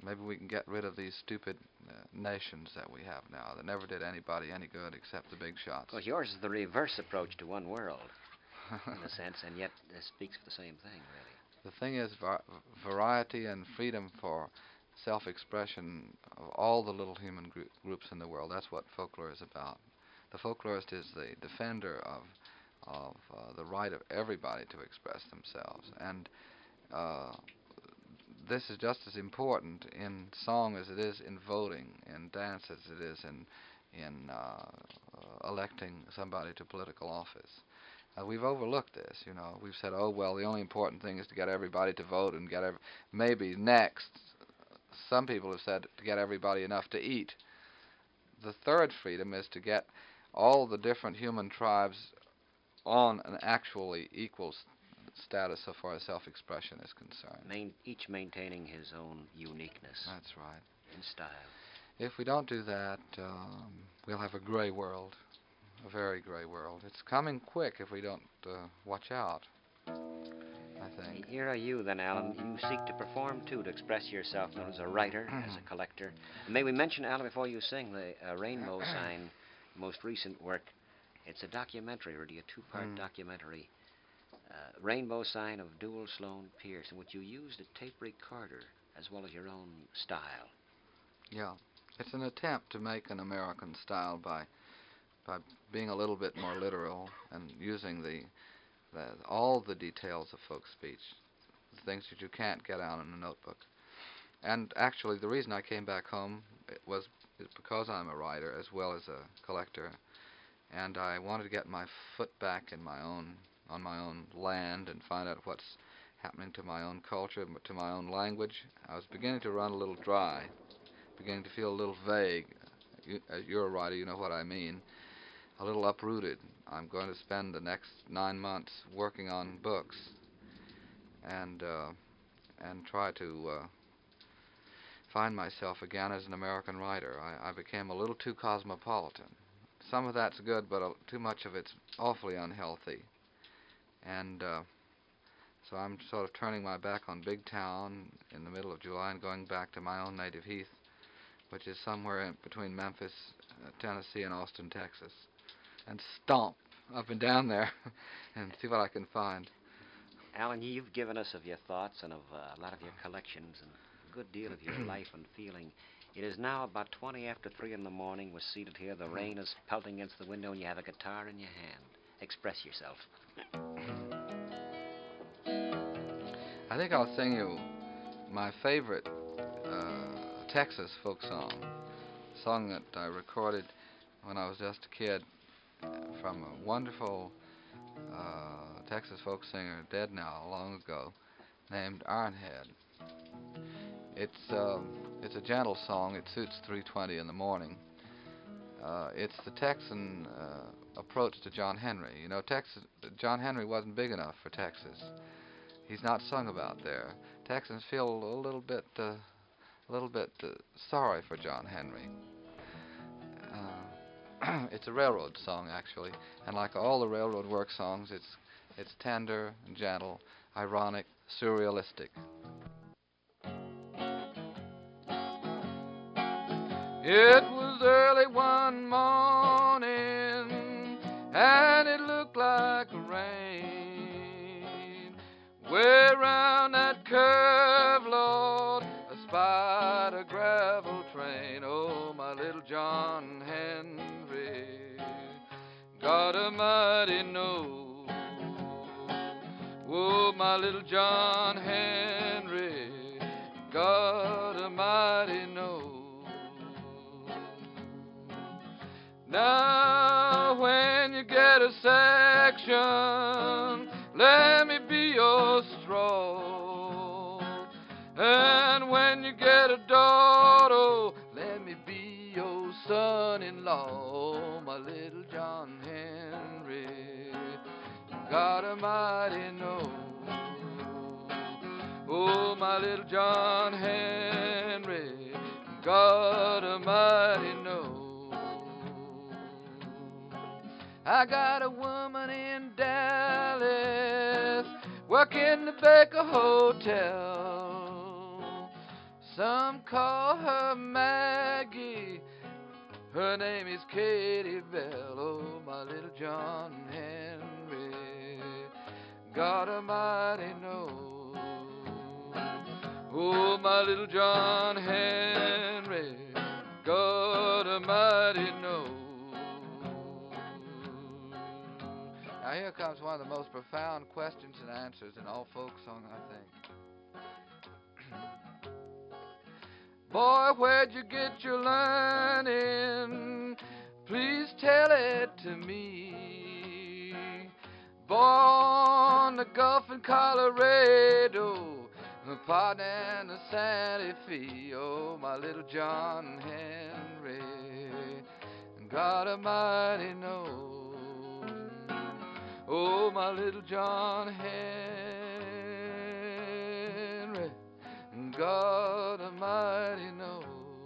maybe we can get rid of these stupid nations that we have now that never did anybody any good except the big shots. Of course, yours is the reverse approach to one world, in a sense, and yet this speaks for the same thing, really. The thing is, variety and freedom for self-expression of all the little human groups in the world. That's what folklore is about. The folklorist is the defender of the right of everybody to express themselves, and this is just as important in song as it is in voting, in dance as it is in electing somebody to political office. We've overlooked this, you know. We've said, oh, well, the only important thing is to get everybody to vote and get maybe next, some people have said, to get everybody enough to eat. The third freedom is to get all the different human tribes on an actually equal status so far as self-expression is concerned. Each maintaining his own uniqueness. That's right. In style. If we don't do that, we'll have a gray world. A very gray world. It's coming quick if we don't watch out, I think. Here are you then, Alan. You seek to perform, too, to express yourself known as a writer, as a collector. May we mention, Alan, before you sing, the Rainbow Sign, most recent work. It's a documentary, really, a two-part documentary. Rainbow Sign of Dual Sloan Pierce, in which you used a tape recorder as well as your own style. Yeah. It's an attempt to make an American style by being a little bit more literal and using all the details of folk speech, the things that you can't get out in a notebook. And actually, the reason I came back home is because I'm a writer as well as a collector, and I wanted to get my foot back in on my own land and find out what's happening to my own culture, to my own language. I was beginning to run a little dry, beginning to feel a little vague. You're a writer, you know what I mean. A little uprooted. I'm going to spend the next 9 months working on books and try to find myself again as an American writer. I became a little too cosmopolitan. Some of that's good, but too much of it's awfully unhealthy. And so I'm sort of turning my back on big town in the middle of July and going back to my own native heath, which is somewhere between Memphis, Tennessee, and Austin, Texas, and stomp up and down there and see what I can find. Alan, you've given us of your thoughts and of a lot of your collections and a good deal of your life and feeling. It is now about 20 after 3 in the morning. We're seated here. The rain is pelting against the window, and you have a guitar in your hand. Express yourself. I think I'll sing you my favorite Texas folk song, a song that I recorded when I was just a kid from a wonderful Texas folk singer, dead now, long ago, named Ironhead. It's a gentle song. It suits 3:20 in the morning. It's the Texan approach to John Henry. You know, John Henry wasn't big enough for Texas. He's not sung about there. Texans feel a little bit sorry for John Henry. It's a railroad song, actually, and like all the railroad work songs, it's tender and gentle, ironic, surrealistic. It was early one morning, and it looked like rain. Way around that curve, Lord, I spied a gravel train. Oh, my little John Henry, God Almighty knows. Oh, my little John Henry, God Almighty knows. Now, when you get a section, let me be your straw. And when you get a daughter, let me be your son-in-law. Oh, my little John Henry, God Almighty knows. Oh, my little John Henry, God Almighty knows. I got a woman in Dallas working the Baker Hotel. Some call her Maggie, her name is Katie Bell. Oh, my little John Henry, God Almighty knows. Oh, my little John Henry, God Almighty knows. Now here comes one of the most profound questions and answers in all folk song, I think. Boy, where'd you get your learning? Please tell it to me. Born the Gulf in Colorado, the Pardon and the Santa Fe. Oh, my little John Henry, God Almighty knows. Oh, my little John Henry, God Almighty knows.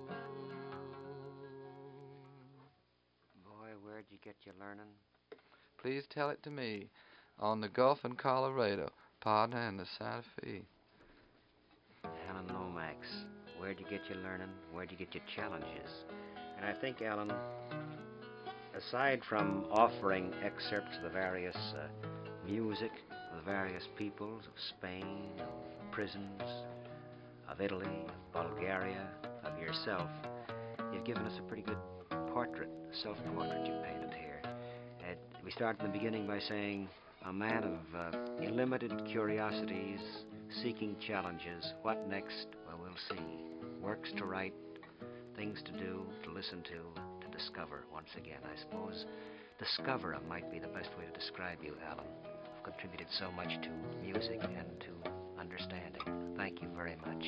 Boy, where'd you get your learning? Please tell it to me. On the Gulf in Colorado, Pardon and the Santa Fe. Alan Lomax, where'd you get your learning? Where'd you get your challenges? And I think, Alan, aside from offering excerpts of the various music of the various peoples of Spain, of prisons, of Italy, of Bulgaria, of yourself, you've given us a pretty good portrait, self-portrait you painted here. We start in the beginning by saying, a man of unlimited curiosities, seeking challenges. What next? Well, we'll see. Works to write, things to do, to listen to discover once again. I suppose discoverer might be the best way to describe you, Alan. You've contributed so much to music and to understanding. Thank you very much.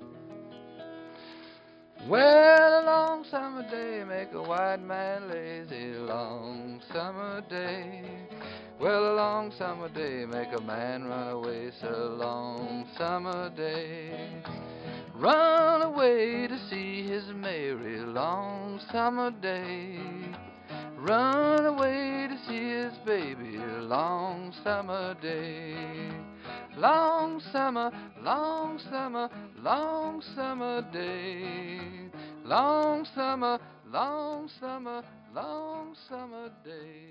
Well, a long summer day make a white man lazy. Long summer day. Well, a long summer day make a man run away. So long summer day. Run away to see his Mary. Long summer day. Run away to see his baby. Long summer day. Long summer, long summer, long summer day. Long summer, long summer, long summer day.